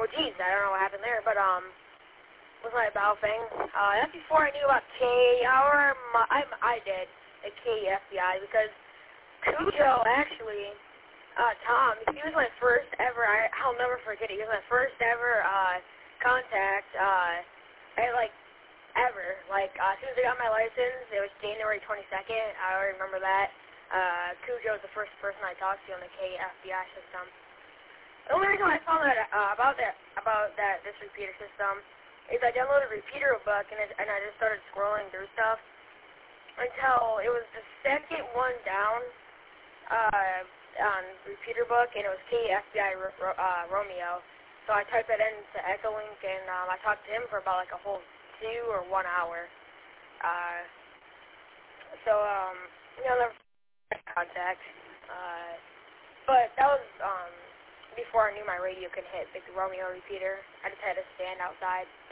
Well, geez, I don't know what happened there, but, with my bow thing, that's before I knew about K-Hour. I did the KFBI, because Cujo, actually, Tom, he was my first ever, I'll never forget it, he was my first ever, contact, ever. As soon as I got my license, it was January 22nd, I already remember that. Cujo was the first person I talked to on the KFBI system. The only reason I found out about this repeater system is I downloaded Repeater Book, and I just started scrolling through stuff until it was the second one down on Repeater Book, and it was KFBI Romeo. So I typed that into Echolink, and I talked to him for about a whole 2 or 1 hour. Never contact. But that was before I knew my radio could hit the Romeo repeater. I just had to stand outside.